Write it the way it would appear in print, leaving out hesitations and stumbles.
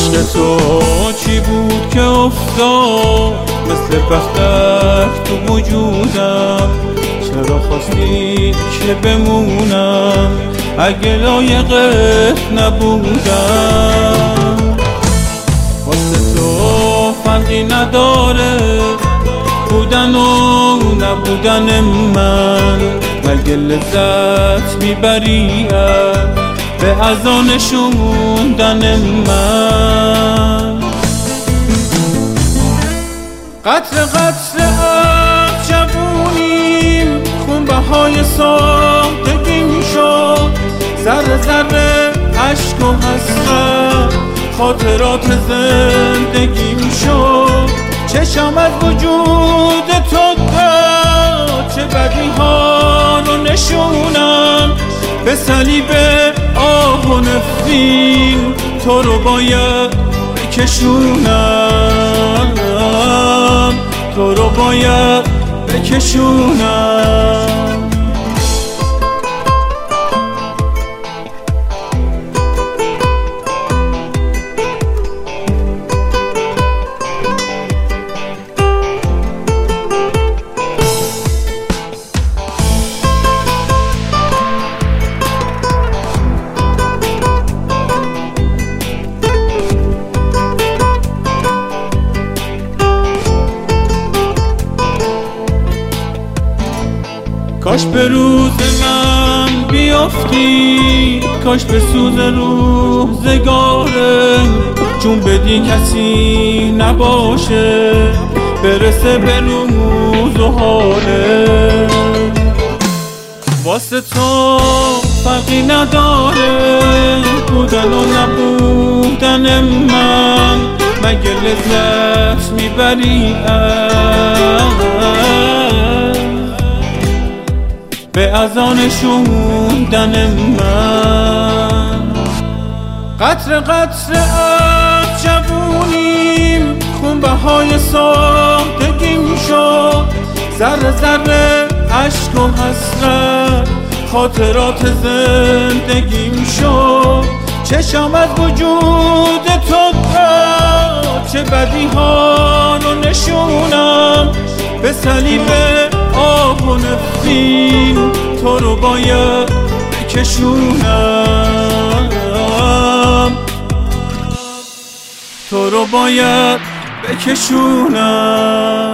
عشق تو چی بود که افتاد مثل بختک تو وجودم؟ چرا خواستی که بمونم اگه لایقت نبودم؟ واسه تو فرقی نداره بودن و نبودن من، مگه لذت میبری به اذان شوندن من؟ قطر قطر عقل جوونیم، خون بهای سادگیم شد، ذره ذره عشق و حسرت خاطرات زندگیم شد. چشم از وجود تو داد، چه بدی ها رو نشونم، به صلیب آه و نفرین تو رو باید بکشونم، تو رو باید بکشونم. کاش به روز من بیافتی، کاش به سوز روزگاره جون بدی کسی نباشه برسه به روز و حاله. واسه تو فرقی نداره بودن و نبودن من، مگه لذت میبری به اذان شوندن من؟ قطر قطر عقل جوونیم، خون بهای سادگیم شد، ذره ذره عشق و حسرت خاطرات زندگیم شد. چشم از وجود تو داد، چه بدی ها رو نشونم، به صلیب آه و نفرین تو رو باید بکشونم، تو رو باید بکشونم.